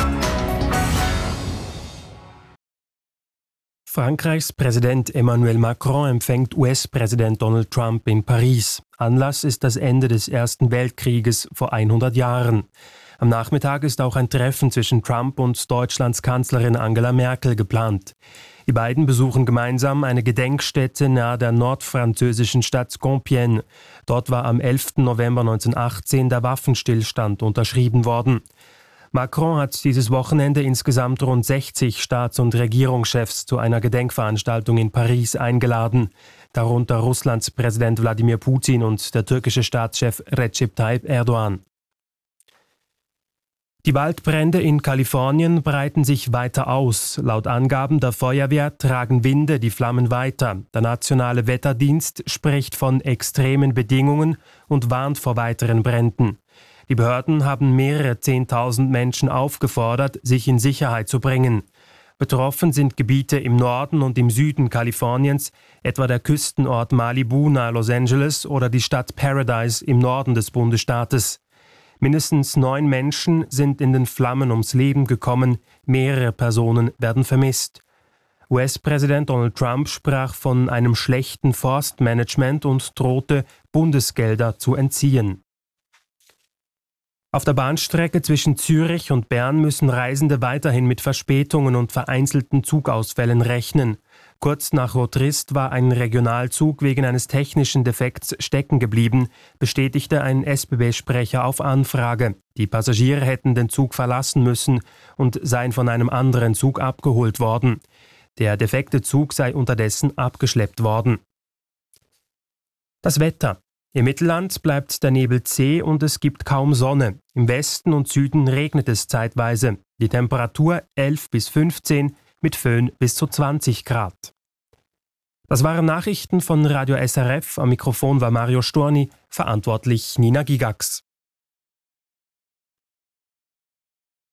Frankreichs Präsident Emmanuel Macron empfängt US-Präsident Donald Trump in Paris. Anlass ist das Ende des Ersten Weltkrieges vor 100 Jahren. Am Nachmittag ist auch ein Treffen zwischen Trump und Deutschlands Kanzlerin Angela Merkel geplant. Die beiden besuchen gemeinsam eine Gedenkstätte nahe der nordfranzösischen Stadt Compiègne. Dort war am 11. November 1918 der Waffenstillstand unterschrieben worden. Macron hat dieses Wochenende insgesamt rund 60 Staats- und Regierungschefs zu einer Gedenkveranstaltung in Paris eingeladen, darunter Russlands Präsident Wladimir Putin und der türkische Staatschef Recep Tayyip Erdogan. Die Waldbrände in Kalifornien breiten sich weiter aus. Laut Angaben der Feuerwehr tragen Winde die Flammen weiter. Der nationale Wetterdienst spricht von extremen Bedingungen und warnt vor weiteren Bränden. Die Behörden haben mehrere 10.000 Menschen aufgefordert, sich in Sicherheit zu bringen. Betroffen sind Gebiete im Norden und im Süden Kaliforniens, etwa der Küstenort Malibu nahe Los Angeles oder die Stadt Paradise im Norden des Bundesstaates. Mindestens 9 Menschen sind in den Flammen ums Leben gekommen, mehrere Personen werden vermisst. US-Präsident Donald Trump sprach von einem schlechten Forstmanagement und drohte, Bundesgelder zu entziehen. Auf der Bahnstrecke zwischen Zürich und Bern müssen Reisende weiterhin mit Verspätungen und vereinzelten Zugausfällen rechnen. Kurz nach Rotrist war ein Regionalzug wegen eines technischen Defekts stecken geblieben, bestätigte ein SBB-Sprecher auf Anfrage. Die Passagiere hätten den Zug verlassen müssen und seien von einem anderen Zug abgeholt worden. Der defekte Zug sei unterdessen abgeschleppt worden. Das Wetter. Im Mittelland bleibt der Nebel zäh und es gibt kaum Sonne. Im Westen und Süden regnet es zeitweise. Die Temperatur 11 bis 15, mit Föhn bis zu 20 Grad. Das waren Nachrichten von Radio SRF. Am Mikrofon war Mario Storni, verantwortlich Nina Gigax.